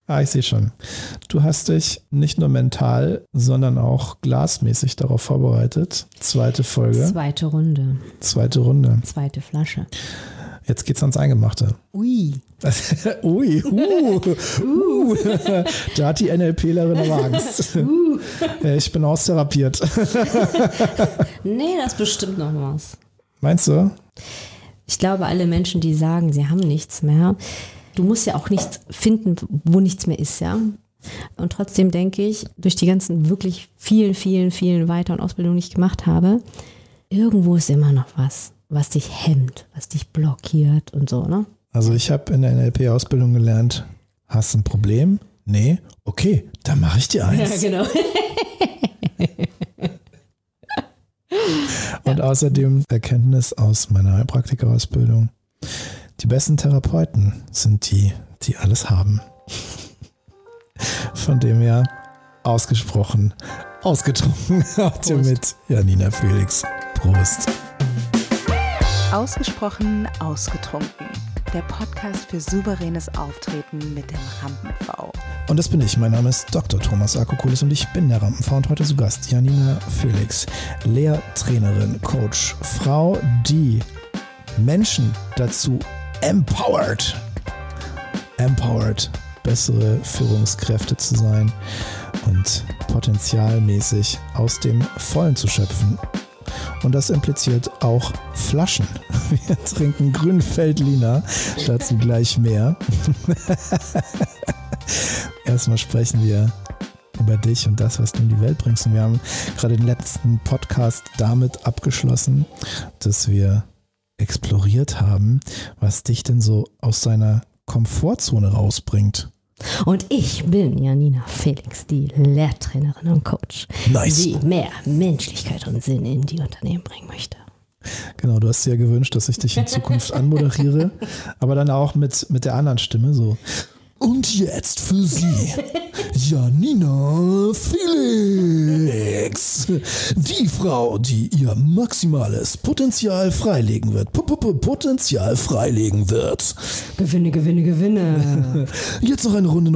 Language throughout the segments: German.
Ich sehe schon. Du hast dich nicht nur mental, sondern auch glasmäßig darauf vorbereitet. Zweite Folge. Zweite Runde. Zweite Flasche. Jetzt geht's ans Eingemachte. Ui. Ui. Da hat die NLPlerin aber Angst. Ich bin austherapiert. Nee, das ist bestimmt noch was. Meinst du? Ich glaube, alle Menschen, die sagen, sie haben nichts mehr, du musst ja auch nichts finden, wo nichts mehr ist, ja. Und trotzdem denke ich, durch die ganzen wirklich vielen Weiter- und Ausbildungen, die ich gemacht habe, irgendwo ist immer noch was dich hemmt, was dich blockiert und so, ne? Also ich habe in der NLP-Ausbildung gelernt, hast du ein Problem? Nee? Okay, dann mache ich dir eins. Ja, genau. Und außerdem Erkenntnis aus meiner Heilpraktikerausbildung. Die besten Therapeuten sind die alles haben. Von dem her ausgesprochen, ausgetrunken. Heute mit Janina Felix. Prost. Ausgesprochen ausgetrunken. Der Podcast für souveränes Auftreten mit dem Rampen-V. Und das bin ich. Mein Name ist Dr. Thomas Akokulis und ich bin der Rampen-V und heute zu Gast Janina Felix, Lehrtrainerin, Coach, Frau, die Menschen dazu empowered, bessere Führungskräfte zu sein und potenzialmäßig aus dem Vollen zu schöpfen. Und das impliziert auch Flaschen. Wir trinken Grünfeldliner, dazu gleich mehr. Erstmal sprechen wir über dich und das, was du in die Welt bringst. Und wir haben gerade den letzten Podcast damit abgeschlossen, dass wir exploriert haben, was dich denn so aus deiner Komfortzone rausbringt. Und ich bin Janina Felix, die Lehrtrainerin und Coach, die mehr Menschlichkeit und Sinn in die Unternehmen bringen möchte. Genau, du hast dir ja gewünscht, dass ich dich in Zukunft anmoderiere, aber dann auch mit der anderen Stimme so. Und jetzt für Sie, Janina Felix, die Frau, die ihr maximales Potenzial freilegen wird. Potenzial freilegen wird. Gewinne. Jetzt noch eine Runde.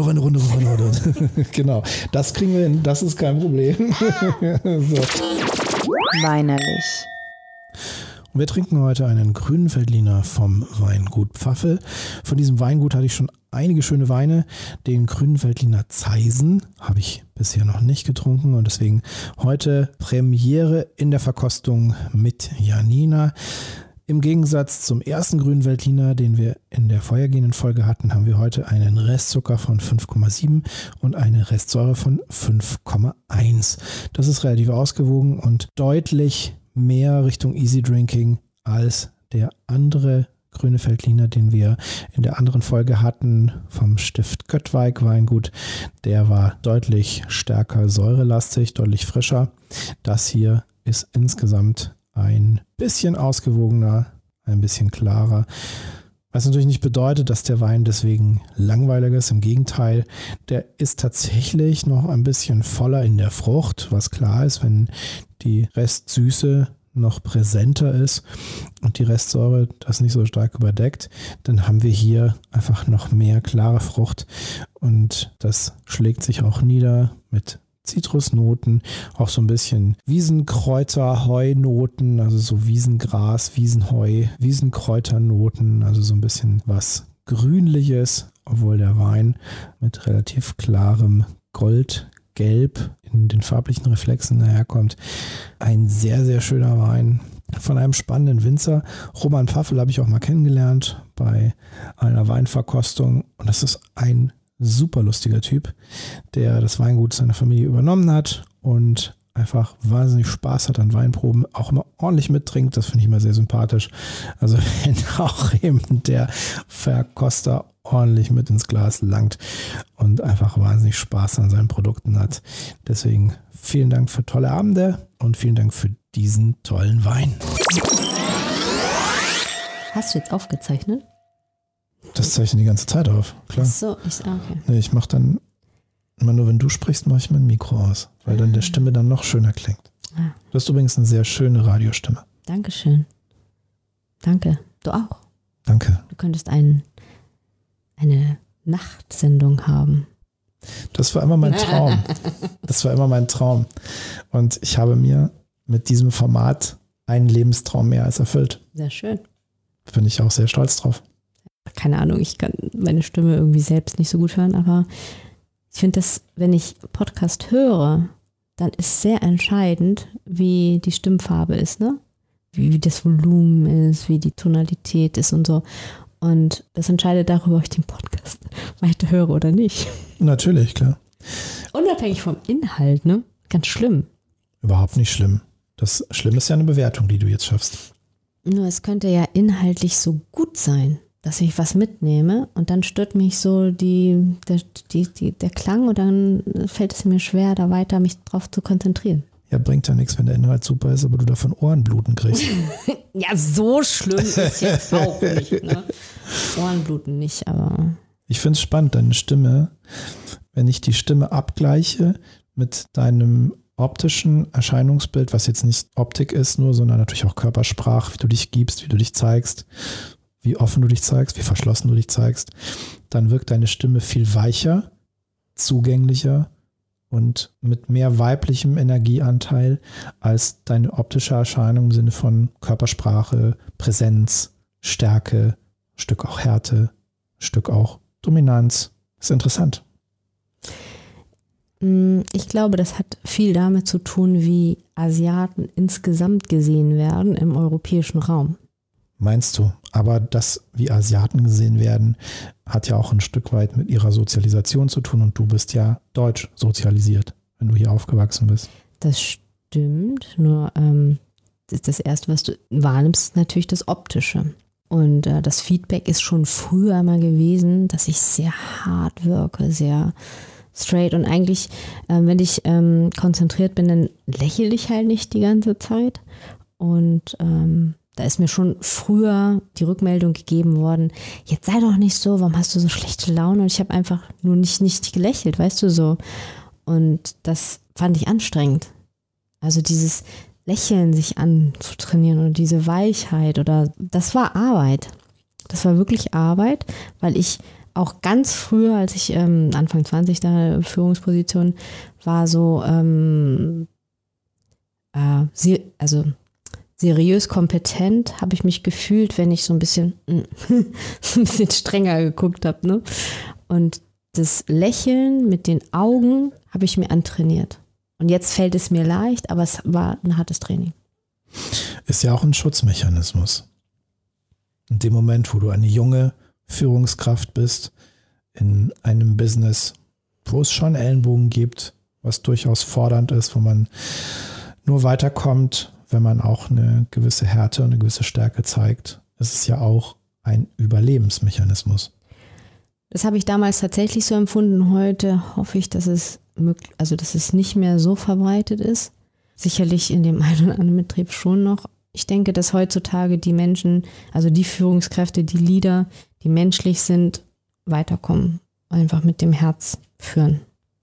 Genau, das kriegen wir hin, das ist kein Problem. So. Weinerlich. Und wir trinken heute einen grünen Veltliner vom Weingut Pfaffel. Von diesem Weingut hatte ich schon einige schöne Weine. Den grünen Veltliner Zeisen habe ich bisher noch nicht getrunken und deswegen heute Premiere in der Verkostung mit Janina. Im Gegensatz zum ersten grünen Veltliner, den wir in der vorhergehenden Folge hatten, haben wir heute einen Restzucker von 5,7 und eine Restsäure von 5,1. Das ist relativ ausgewogen und deutlich mehr Richtung Easy Drinking als der andere grüne Veltliner, den wir in der anderen Folge hatten vom Stift Göttweig Weingut. Der war deutlich stärker säurelastig, deutlich frischer. Das hier ist insgesamt ein bisschen ausgewogener, ein bisschen klarer. Was natürlich nicht bedeutet, dass der Wein deswegen langweiliger ist. Im Gegenteil, der ist tatsächlich noch ein bisschen voller in der Frucht, was klar ist, wenn die Restsüße noch präsenter ist und die Restsäure das nicht so stark überdeckt, dann haben wir hier einfach noch mehr klare Frucht und das schlägt sich auch nieder mit Zitrusnoten, auch so ein bisschen Wiesenkräuter, Heunoten, also so Wiesengras, Wiesenheu, Wiesenkräuternoten, also so ein bisschen was Grünliches, obwohl der Wein mit relativ klarem Goldgelb in den farblichen Reflexen daherkommt. Ein sehr, sehr schöner Wein von einem spannenden Winzer. Roman Pfaffel habe ich auch mal kennengelernt bei einer Weinverkostung und das ist ein super lustiger Typ, der das Weingut seiner Familie übernommen hat und einfach wahnsinnig Spaß hat an Weinproben, auch immer ordentlich mittrinkt, das finde ich immer sehr sympathisch. Also wenn auch eben der Verkoster ordentlich mit ins Glas langt und einfach wahnsinnig Spaß an seinen Produkten hat. Deswegen vielen Dank für tolle Abende und vielen Dank für diesen tollen Wein. Hast du jetzt aufgezeichnet? Das zeichne die ganze Zeit auf, klar. Ach so, okay. Nee, ich mache dann, immer nur wenn du sprichst, mache ich mein Mikro aus, weil dann der Stimme dann noch schöner klingt. Du hast übrigens eine sehr schöne Radiostimme. Dankeschön. Danke. Du auch. Danke. Du könntest eine Nachtsendung haben. Das war immer mein Traum. Das war immer mein Traum. Und ich habe mir mit diesem Format einen Lebenstraum mehr als erfüllt. Sehr schön. Da bin ich auch sehr stolz drauf. Keine Ahnung, ich kann meine Stimme irgendwie selbst nicht so gut hören, aber ich finde, dass, wenn ich Podcast höre, dann ist sehr entscheidend, wie die Stimmfarbe ist, ne? Wie das Volumen ist, wie die Tonalität ist und so. Und das entscheidet darüber, ob ich den Podcast weiter höre oder nicht. Natürlich, klar. Unabhängig vom Inhalt, ne? Ganz schlimm. Überhaupt nicht schlimm. Das Schlimme ist ja eine Bewertung, die du jetzt schaffst. Nur es könnte ja inhaltlich so gut sein, dass ich was mitnehme und dann stört mich so der Klang und dann fällt es mir schwer, da weiter mich drauf zu konzentrieren. Ja, bringt ja nichts, wenn der Inhalt super ist, aber du davon Ohrenbluten kriegst. Ja, so schlimm ist jetzt auch nicht. Ne? Ohrenbluten nicht, aber... Ich finde es spannend, deine Stimme, wenn ich die Stimme abgleiche mit deinem optischen Erscheinungsbild, was jetzt nicht Optik ist nur, sondern natürlich auch Körpersprache, wie du dich gibst, wie du dich zeigst, wie offen du dich zeigst, wie verschlossen du dich zeigst, dann wirkt deine Stimme viel weicher, zugänglicher und mit mehr weiblichem Energieanteil als deine optische Erscheinung im Sinne von Körpersprache, Präsenz, Stärke, Stück auch Härte, Stück auch Dominanz. Ist interessant. Ich glaube, das hat viel damit zu tun, wie Asiaten insgesamt gesehen werden im europäischen Raum. Meinst du? Aber das, wie Asiaten gesehen werden, hat ja auch ein Stück weit mit ihrer Sozialisation zu tun und du bist ja deutsch sozialisiert, wenn du hier aufgewachsen bist. Das stimmt, nur das Erste, was du wahrnimmst, ist natürlich das Optische. Und das Feedback ist schon früher mal gewesen, dass ich sehr hart wirke, sehr straight und eigentlich, wenn ich konzentriert bin, dann lächle ich halt nicht die ganze Zeit und da ist mir schon früher die Rückmeldung gegeben worden, jetzt sei doch nicht so, warum hast du so schlechte Laune? Und ich habe einfach nur nicht gelächelt, weißt du so. Und das fand ich anstrengend. Also dieses Lächeln sich anzutrainieren oder diese Weichheit oder das war Arbeit. Das war wirklich Arbeit, weil ich auch ganz früher, als ich Anfang 20 da Führungsposition war, so seriös kompetent habe ich mich gefühlt, wenn ich so ein bisschen strenger geguckt habe. Ne? Und das Lächeln mit den Augen habe ich mir antrainiert. Und jetzt fällt es mir leicht, aber es war ein hartes Training. Ist ja auch ein Schutzmechanismus. In dem Moment, wo du eine junge Führungskraft bist, in einem Business, wo es schon Ellenbogen gibt, was durchaus fordernd ist, wo man nur weiterkommt, wenn man auch eine gewisse Härte und eine gewisse Stärke zeigt. Es ist ja auch ein Überlebensmechanismus. Das habe ich damals tatsächlich so empfunden. Heute hoffe ich, dass es nicht mehr so verbreitet ist. Sicherlich in dem einen oder anderen Betrieb schon noch. Ich denke, dass heutzutage die Menschen, also die Führungskräfte, die Leader, die menschlich sind, weiterkommen. Einfach mit dem Herz führen.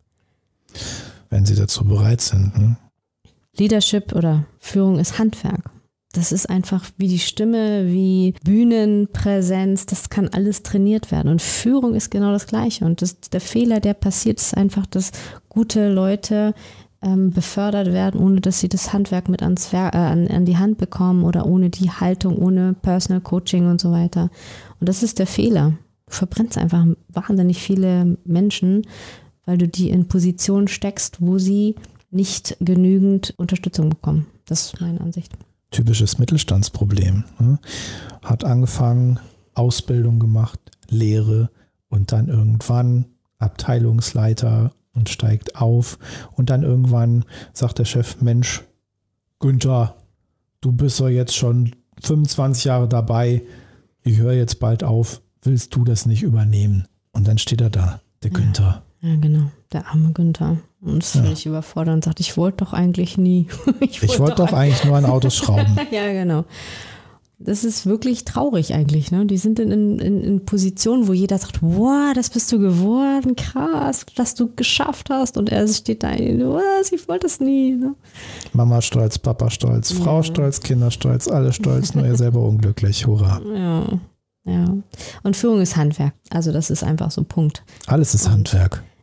Wenn sie dazu bereit sind. Ne? Leadership oder Führung ist Handwerk. Das ist einfach wie die Stimme, wie Bühnenpräsenz, das kann alles trainiert werden. Und Führung ist genau das Gleiche. Und der Fehler, der passiert, ist einfach, dass gute Leute befördert werden, ohne dass sie das Handwerk mit an die Hand bekommen oder ohne die Haltung, ohne Personal Coaching und so weiter. Und das ist der Fehler. Du verbrennst einfach wahnsinnig viele Menschen, weil du die in Positionen steckst, wo sie nicht genügend Unterstützung bekommen. Das ist meine Ansicht. Typisches Mittelstandsproblem. Ne? Hat angefangen, Ausbildung gemacht, Lehre und dann irgendwann Abteilungsleiter und steigt auf und dann irgendwann sagt der Chef, Mensch, Günther, du bist doch jetzt schon 25 Jahre dabei, ich höre jetzt bald auf, willst du das nicht übernehmen? Und dann steht er da, der Günther. Ja, genau, der arme Günther. Und das ist völlig überfordert und sagt, ich wollte doch eigentlich nie. Ich wollte doch eigentlich nur an Autos schrauben. Ja, genau. Das ist wirklich traurig eigentlich. Ne? Die sind in Positionen, wo jeder sagt, wow, das bist du geworden, krass, dass du geschafft hast. Und er steht da, was, ich wollte es nie. Ne? Mama stolz, Papa stolz, Frau stolz, Kinder stolz, alle stolz, nur er selber unglücklich. Hurra. Ja. Und Führung ist Handwerk. Also das ist einfach so Punkt. Alles ist Handwerk.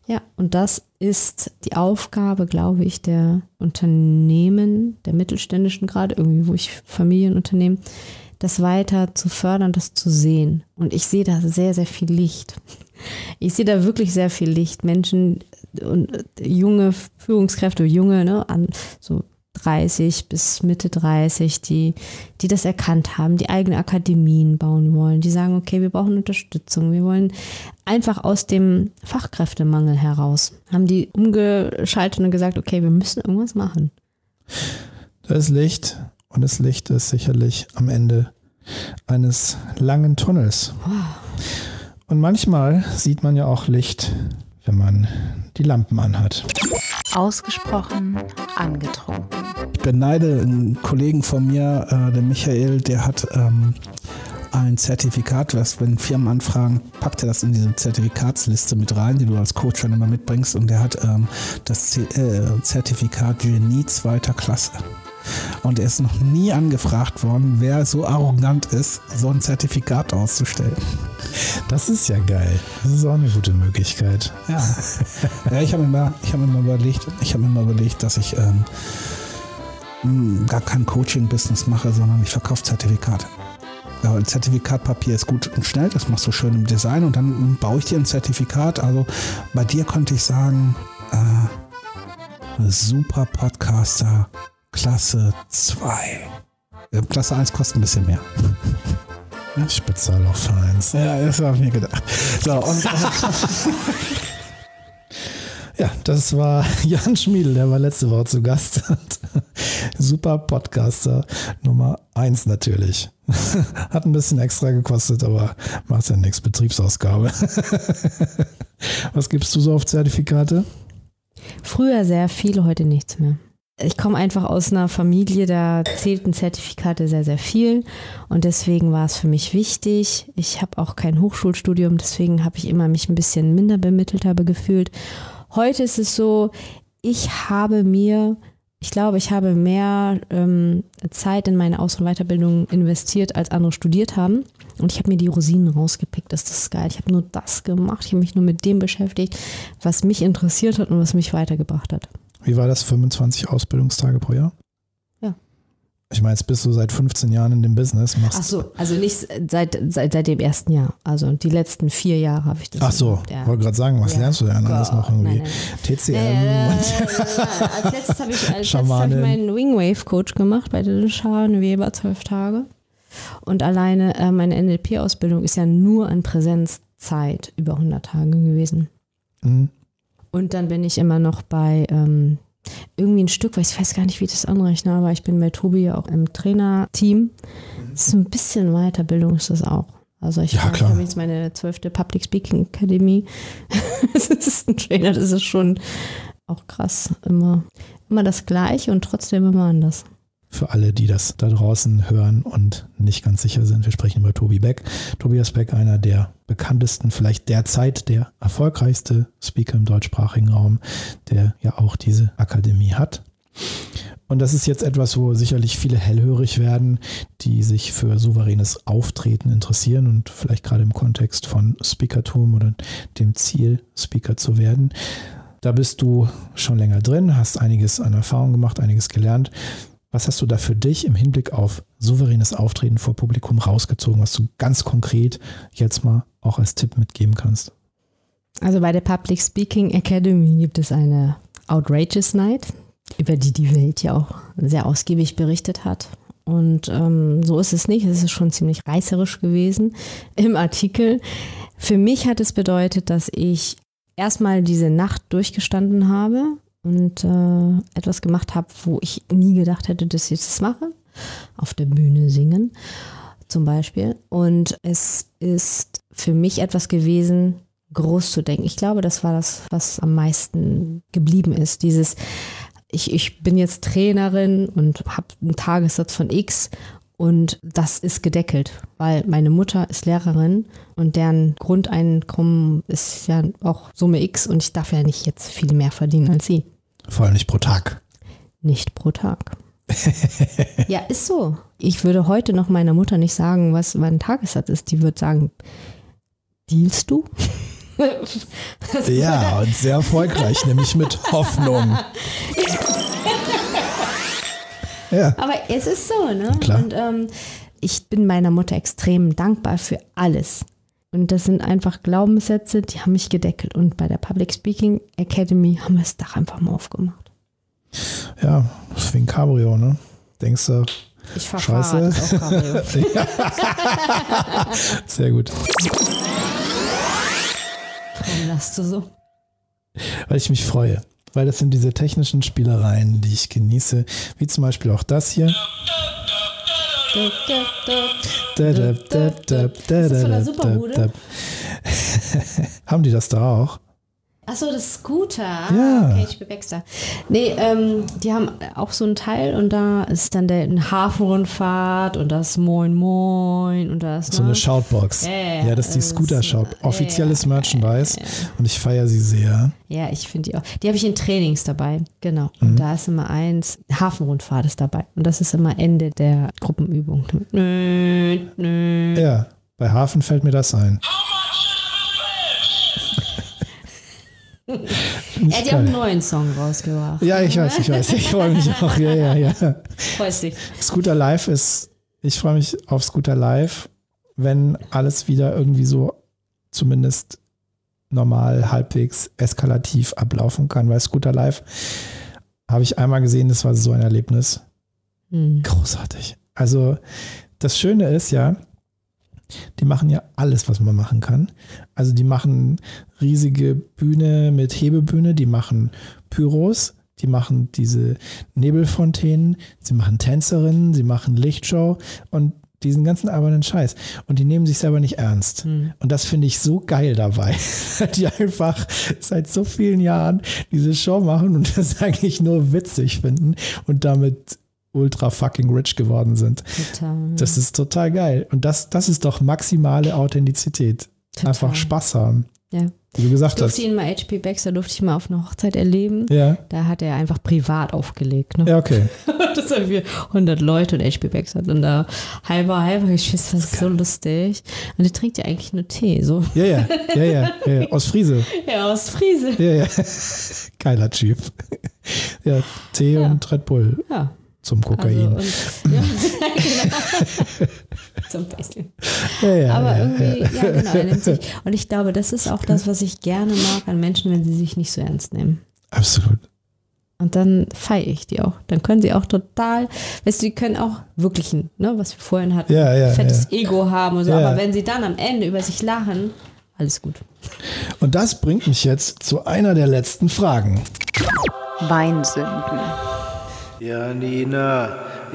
Ja, und das ist die Aufgabe, glaube ich, der Unternehmen, der mittelständischen gerade, irgendwie, wo ich Familienunternehmen, das weiter zu fördern, das zu sehen. Und ich sehe da sehr, sehr viel Licht. Ich sehe da wirklich sehr viel Licht. Menschen und junge Führungskräfte, so 30 bis Mitte 30, die das erkannt haben, die eigene Akademien bauen wollen, die sagen, okay, wir brauchen Unterstützung, wir wollen einfach aus dem Fachkräftemangel heraus, haben die umgeschaltet und gesagt, okay, wir müssen irgendwas machen. Da ist Licht und das Licht ist sicherlich am Ende eines langen Tunnels. Und manchmal sieht man ja auch Licht, wenn man die Lampen anhat. Ausgesprochen angetrunken. Ich beneide einen Kollegen von mir, der Michael, der hat ein Zertifikat, was wenn Firmen anfragen, packt er das in diese Zertifikatsliste mit rein, die du als Coach dann immer mitbringst, und der hat das Zertifikat Genie 2. Klasse. Und er ist noch nie angefragt worden, wer so arrogant ist, so ein Zertifikat auszustellen. Das ist ja geil. Das ist auch eine gute Möglichkeit. Ja, ich habe mir immer überlegt, dass ich gar kein Coaching-Business mache, sondern ich verkaufe Zertifikate. Ja, ein Zertifikatpapier ist gut und schnell, das machst du schön im Design und dann baue ich dir ein Zertifikat. Also bei dir könnte ich sagen, super Podcaster, Klasse 2. Klasse 1 kostet ein bisschen mehr. Ich bezahle auch für 1. Ja, das habe ich mir gedacht. So, und ja, das war Jan Schmiedl, der war letzte Woche zu Gast. Super Podcaster Nummer 1 natürlich. Hat ein bisschen extra gekostet, aber macht ja nichts. Betriebsausgabe. Was gibst du so auf Zertifikate? Früher sehr viel, heute nichts mehr. Ich komme einfach aus einer Familie, da zählten Zertifikate sehr, sehr viel und deswegen war es für mich wichtig. Ich habe auch kein Hochschulstudium, deswegen habe ich immer mich ein bisschen minder bemittelt gefühlt. Heute ist es so, ich habe mehr Zeit in meine Aus- und Weiterbildung investiert, als andere studiert haben. Und ich habe mir die Rosinen rausgepickt. Das ist geil. Ich habe nur das gemacht. Ich habe mich nur mit dem beschäftigt, was mich interessiert hat und was mich weitergebracht hat. Wie war das? 25 Ausbildungstage pro Jahr? Ja. Ich meine, jetzt bist du seit 15 Jahren in dem Business. Ach so, also nicht seit dem ersten Jahr. Also die letzten 4 Jahre habe ich das. Ach so, ja. Wollte gerade sagen, was lernst du denn alles noch irgendwie? Nein. TCM und Als letztes habe ich meinen Wingwave-Coach gemacht bei den Sharon Weber 12 Tage. Und alleine meine NLP-Ausbildung ist ja nur an Präsenzzeit über 100 Tage gewesen. Mhm. Und dann bin ich immer noch bei irgendwie ein Stück, weil ich weiß gar nicht, wie ich das anrechne, aber ich bin bei Tobi ja auch im Trainerteam. Das ist ein bisschen Weiterbildung, ist das auch. Also ich habe jetzt meine 12. Public Speaking Academy. Das ist ein Trainer, das ist schon auch krass. Immer das Gleiche und trotzdem immer anders. Für alle, die das da draußen hören und nicht ganz sicher sind, wir sprechen über Tobi Beck. Tobias Beck, einer der bekanntesten, vielleicht derzeit der erfolgreichste Speaker im deutschsprachigen Raum, der ja auch diese Akademie hat. Und das ist jetzt etwas, wo sicherlich viele hellhörig werden, die sich für souveränes Auftreten interessieren und vielleicht gerade im Kontext von Speakertum oder dem Ziel, Speaker zu werden. Da bist du schon länger drin, hast einiges an Erfahrung gemacht, einiges gelernt. Was hast du da für dich im Hinblick auf souveränes Auftreten vor Publikum rausgezogen, was du ganz konkret jetzt mal auch als Tipp mitgeben kannst? Also bei der Public Speaking Academy gibt es eine Outrageous Night, über die Welt ja auch sehr ausgiebig berichtet hat. Und so ist es nicht. Es ist schon ziemlich reißerisch gewesen im Artikel. Für mich hat es bedeutet, dass ich erstmal diese Nacht durchgestanden habe und etwas gemacht habe, wo ich nie gedacht hätte, dass ich das mache. Auf der Bühne singen zum Beispiel. Und es ist für mich etwas gewesen, groß zu denken. Ich glaube, das war das, was am meisten geblieben ist. Dieses, ich bin jetzt Trainerin und habe einen Tagessatz von X und das ist gedeckelt, weil meine Mutter ist Lehrerin und deren Grundeinkommen ist ja auch Summe X und ich darf ja nicht jetzt viel mehr verdienen als sie. Vor allem nicht pro Tag. Nicht pro Tag. Ja, ist so. Ich würde heute noch meiner Mutter nicht sagen, was mein Tagessatz ist. Die würde sagen, dealst du? Ja, und sehr erfolgreich, nämlich mit Hoffnung. Ja. Aber es ist so, ne? Klar. Und ich bin meiner Mutter extrem dankbar für alles. Und das sind einfach Glaubenssätze, die haben mich gedeckelt. Und bei der Public Speaking Academy haben wir das Dach einfach mal aufgemacht. Ja, das ist wie ein Cabrio, ne? Denkst du, Ich fahre Scheiße. Fahrrad, ist auch Cabrio. Sehr gut. Warum lachst du so? Weil ich mich freue. Weil das sind diese technischen Spielereien, die ich genieße. Wie zum Beispiel auch das hier. Ist das von der Superbude? Haben die das da auch? Achso, das Scooter. Ja. Okay, ich bin Baxter. Nee, die haben auch so ein Teil und da ist dann eine Hafenrundfahrt und das Moin Moin und das. So eine Shoutbox. Ja, das ist die Scooter-Shout. Offizielles Merchandise. Und ich feiere sie sehr. Ja, ich finde die auch. Die habe ich in Trainings dabei. Genau. Und da ist immer Hafenrundfahrt ist dabei. Und das ist immer Ende der Gruppenübung. Ja, bei Hafen fällt mir das ein. Er hat ja auch einen neuen Song rausgebracht. Ja, ich weiß. Ich freue mich auch. Ja. Freust dich. Scooter Live ich freue mich auf Scooter Live, wenn alles wieder irgendwie so zumindest normal, halbwegs eskalativ ablaufen kann. Weil Scooter Live habe ich einmal gesehen, das war so ein Erlebnis. Großartig. Also das Schöne ist ja, die machen ja alles, was man machen kann. Also die machen riesige Bühne mit Hebebühne, die machen Pyros, die machen diese Nebelfontänen, sie machen Tänzerinnen, sie machen Lichtshow und diesen ganzen albernen Scheiß. Und die nehmen sich selber nicht ernst. Und das finde ich so geil dabei, die einfach seit so vielen Jahren diese Show machen und das eigentlich nur witzig finden und damit ultra fucking rich geworden sind. Total. Das ist total geil. Und das ist doch maximale Authentizität. Total. Einfach Spaß haben. Ja. Wie du gesagt Ich durfte hast. ihn mal, HP Baxter durfte ich mal auf einer Hochzeit erleben. Ja. Da hat er einfach privat aufgelegt. Ne? Ja, okay. Das haben wir 100 Leute und HP Baxter hat dann da halber geschissen. Das ist so lustig. Und der trinkt ja eigentlich nur Tee. So. Ja. Aus Friese. Ja, aus Friese. Ja. Geiler Typ. Ja, Tee Ja. und Red Bull Ja. zum Kokain. Also, ja, genau. Zum Bisschen. Ja. Aber irgendwie, ja genau, er nimmt sich. Und ich glaube, das ist auch das, was ich gerne mag an Menschen, wenn sie sich nicht so ernst nehmen. Absolut. Und dann feiere ich die auch. Dann können sie auch total, weißt du, die können auch wirklich, was wir vorhin hatten, Ja, fettes Ego haben und so. Ja. Aber wenn sie dann am Ende über sich lachen, alles gut. Und das bringt mich jetzt zu einer der letzten Fragen. Weinsünden. Janina,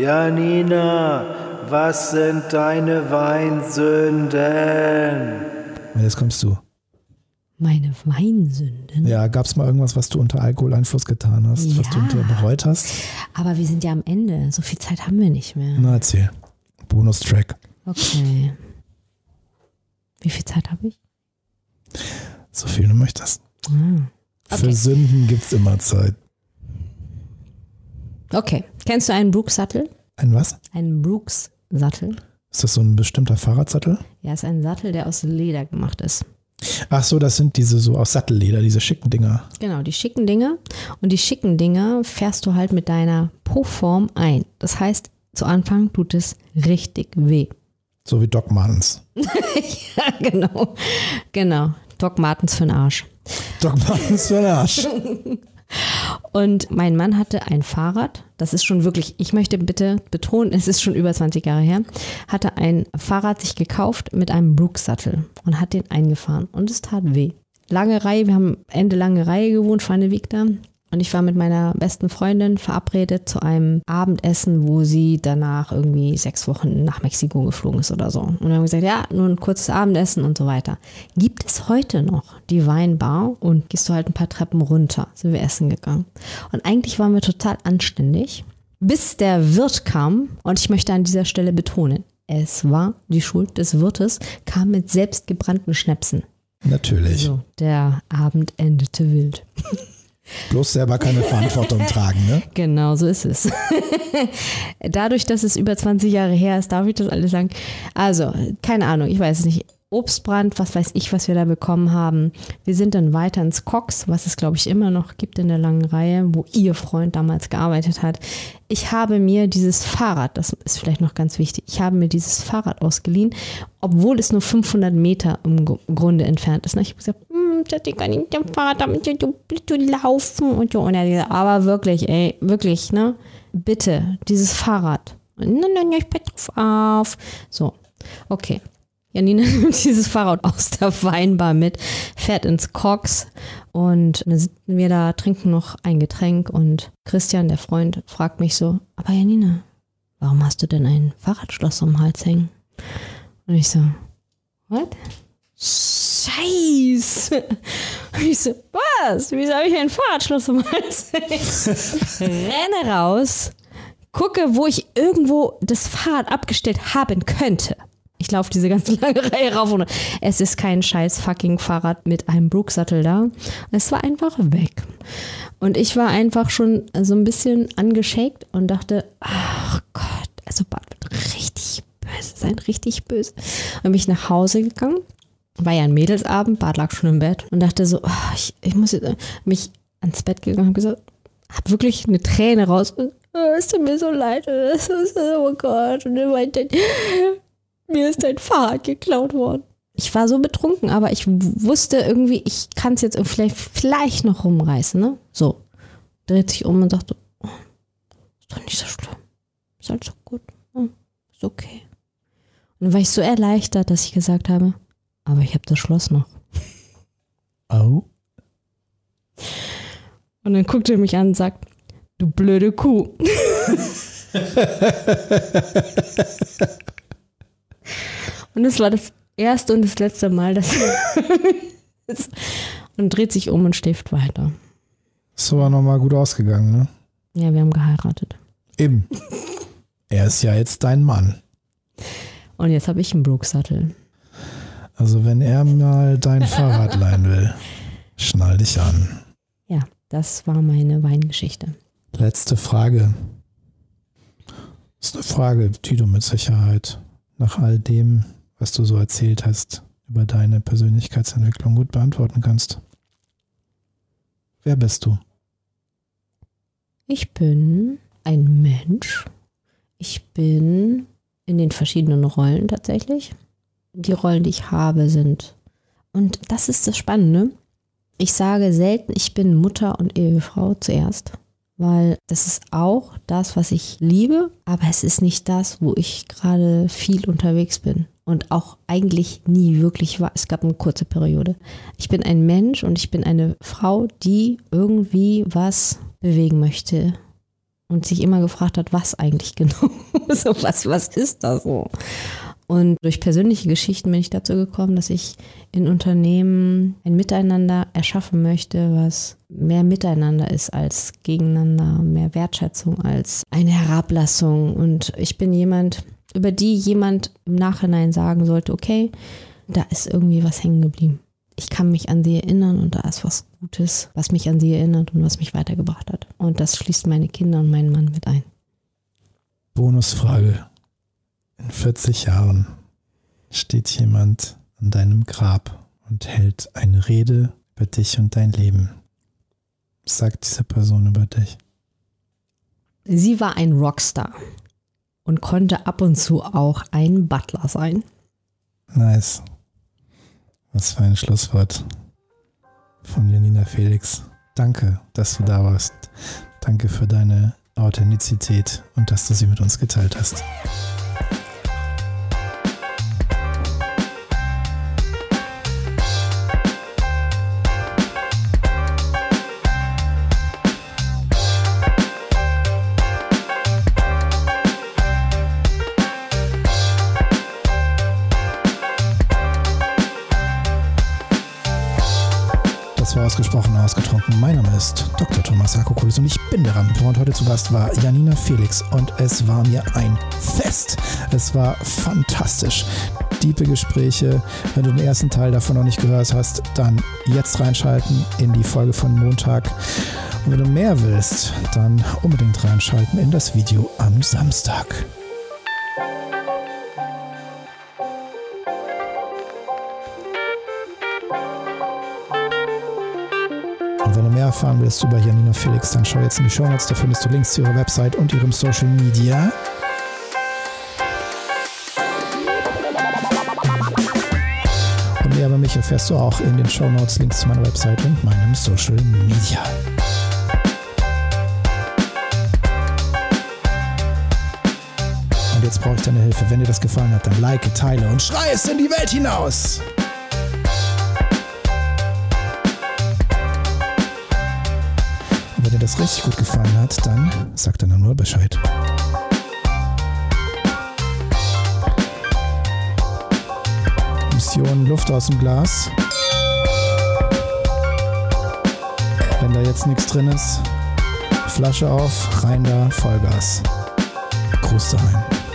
was sind deine Weinsünden? Und jetzt kommst du. Meine Weinsünden. Ja, gab es mal irgendwas, was du unter Alkoholeinfluss getan hast, was du Ja. hinterher bereut hast? Aber wir sind ja am Ende. So viel Zeit haben wir nicht mehr. Na, erzähl. Bonustrack. Okay. Wie viel Zeit habe ich? So viel du möchtest. Okay. Für Sünden gibt es immer Zeit. Okay. Kennst du einen Brooks-Sattel? Ein was? Einen Brooks-Sattel? Ist das so ein bestimmter Fahrradsattel? Ja, ist ein Sattel, der aus Leder gemacht ist. Ach so, das sind diese so aus Sattelleder, diese schicken Dinger. Genau, die schicken Dinger. Und die schicken Dinger fährst du halt mit deiner Po-Form ein. Das heißt, zu Anfang tut es richtig weh. So wie Doc Martens. Ja, genau. Doc Martens für den Arsch. Doc Martens für den Arsch. Und mein Mann hatte ein Fahrrad, das ist schon wirklich, ich möchte bitte betonen, es ist schon über 20 Jahre her, hatte ein Fahrrad sich gekauft mit einem Brooks-Sattel und hat den eingefahren und es tat weh. Lange Reihe, wir haben Ende Lange Reihe gewohnt, Schweineweg da. Und ich war mit meiner besten Freundin verabredet zu einem Abendessen, wo sie danach irgendwie 6 Wochen nach Mexiko geflogen ist oder so. Und wir haben gesagt, ja, nur ein kurzes Abendessen und so weiter. Gibt es heute noch die Weinbar und gehst du halt ein paar Treppen runter, sind wir essen gegangen. Und eigentlich waren wir total anständig, bis der Wirt kam. Und ich möchte an dieser Stelle betonen, es war die Schuld des Wirtes, kam mit selbstgebrannten Schnäpsen. Natürlich. So, der Abend endete wild. Bloß selber keine Verantwortung tragen, ne? Genau, so ist es. Dadurch, dass es über 20 Jahre her ist, darf ich das alles sagen. Also, keine Ahnung, ich weiß es nicht. Obstbrand, was weiß ich, was wir da bekommen haben. Wir sind dann weiter ins Cox, was es, glaube ich, immer noch gibt in der langen Reihe, wo ihr Freund damals gearbeitet hat. Ich habe mir dieses Fahrrad, das ist vielleicht noch ganz wichtig, ich habe mir dieses Fahrrad ausgeliehen, obwohl es nur 500 Meter im Grunde entfernt ist. Ich habe gesagt, ich kann nicht mit dem Fahrrad damit laufen und so. Und er hat gesagt, aber wirklich, wirklich, ne? Bitte, dieses Fahrrad. Nein, ich pass drauf auf. So, okay. Janina nimmt dieses Fahrrad aus der Weinbar mit, fährt ins Cox und dann sitzen wir da, trinken noch ein Getränk und Christian, der Freund, fragt mich so, aber Janina, warum hast du denn ein Fahrradschloss um den Hals hängen? Und ich so, what? Scheiße! Und ich so, was? Wieso habe ich ein Fahrradschloss um den Hals hängen? Renne raus, gucke, wo ich irgendwo das Fahrrad abgestellt haben könnte. Ich laufe diese ganze lange Reihe rauf und es ist kein scheiß fucking Fahrrad mit einem Brooks-Sattel da. Es war einfach weg. Und ich war einfach schon so ein bisschen angeschickt und dachte, ach Gott, also Bart wird richtig böse sein, richtig böse. Und bin ich nach Hause gegangen, war ja ein Mädelsabend, Bart lag schon im Bett und dachte so, ich muss jetzt mich ans Bett gegangen und gesagt, hab wirklich eine Träne raus. Und, es tut mir so leid. Oh Gott. Und er meinte, mir ist dein Fahrrad geklaut worden. Ich war so betrunken, aber ich wusste irgendwie, ich kann es jetzt vielleicht noch rumreißen, ne? So. Dreht sich um und sagt, oh, ist doch nicht so schlimm. Ist alles so gut. Ist okay. Und dann war ich so erleichtert, dass ich gesagt habe, aber ich habe das Schloss noch. Oh. Und dann guckt er mich an und sagt, du blöde Kuh. Und es war das erste und das letzte Mal, dass und dreht sich um und schläft weiter. Ist aber nochmal gut ausgegangen, ne? Ja, wir haben geheiratet. Eben. Er ist ja jetzt dein Mann. Und jetzt habe ich einen Brooks-Sattel. Also wenn er mal dein Fahrrad leihen will, schnall dich an. Ja, das war meine Weingeschichte. Letzte Frage. Das ist eine Frage, die du mit Sicherheit nach all dem, was du so erzählt hast, über deine Persönlichkeitsentwicklung gut beantworten kannst. Wer bist du? Ich bin ein Mensch. Ich bin in den verschiedenen Rollen tatsächlich. Die Rollen, die ich habe, sind, und das ist das Spannende, ich sage selten, ich bin Mutter und Ehefrau zuerst, weil das ist auch das, was ich liebe, aber es ist nicht das, wo ich gerade viel unterwegs bin und auch eigentlich nie wirklich war. Es gab eine kurze Periode. Ich bin ein Mensch und ich bin eine Frau, die irgendwie was bewegen möchte und sich immer gefragt hat, was eigentlich genau, so was ist das so? Und durch persönliche Geschichten bin ich dazu gekommen, dass ich in Unternehmen ein Miteinander erschaffen möchte, was mehr Miteinander ist als gegeneinander, mehr Wertschätzung als eine Herablassung. Und ich bin jemand, über die jemand im Nachhinein sagen sollte, okay, da ist irgendwie was hängen geblieben. Ich kann mich an sie erinnern und da ist was Gutes, was mich an sie erinnert und was mich weitergebracht hat. Und das schließt meine Kinder und meinen Mann mit ein. Bonusfrage. In 40 Jahren steht jemand an deinem Grab und hält eine Rede über dich und dein Leben. Was sagt diese Person über dich? Sie war ein Rockstar und konnte ab und zu auch ein Butler sein. Nice. Was für ein Schlusswort von Janina Felix. Danke, dass du da warst. Danke für deine Authentizität und dass du sie mit uns geteilt hast. Das war ausgesprochen ausgetrunken. Mein Name ist Dr. Thomas Akokulis und ich bin der Rampenfrau. Und heute zu Gast war Janina Felix und es war mir ein Fest. Es war fantastisch. Diepe Gespräche. Wenn du den ersten Teil davon noch nicht gehört hast, dann jetzt reinschalten in die Folge von Montag. Und wenn du mehr willst, dann unbedingt reinschalten in das Video am Samstag. erfahren willst über Janina Felix, dann schau jetzt in die Shownotes, da findest du Links zu ihrer Website und ihrem Social Media. Und mehr über mich erfährst du auch in den Shownotes, Links zu meiner Website und meinem Social Media. Und jetzt brauche ich deine Hilfe. Wenn dir das gefallen hat, dann like, teile und schrei es in die Welt hinaus. Und wenn dir das richtig gut gefallen hat, dann sag dann nur Bescheid. Mission Luft aus dem Glas. Wenn da jetzt nichts drin ist, Flasche auf, rein da, Vollgas. Gruß daheim.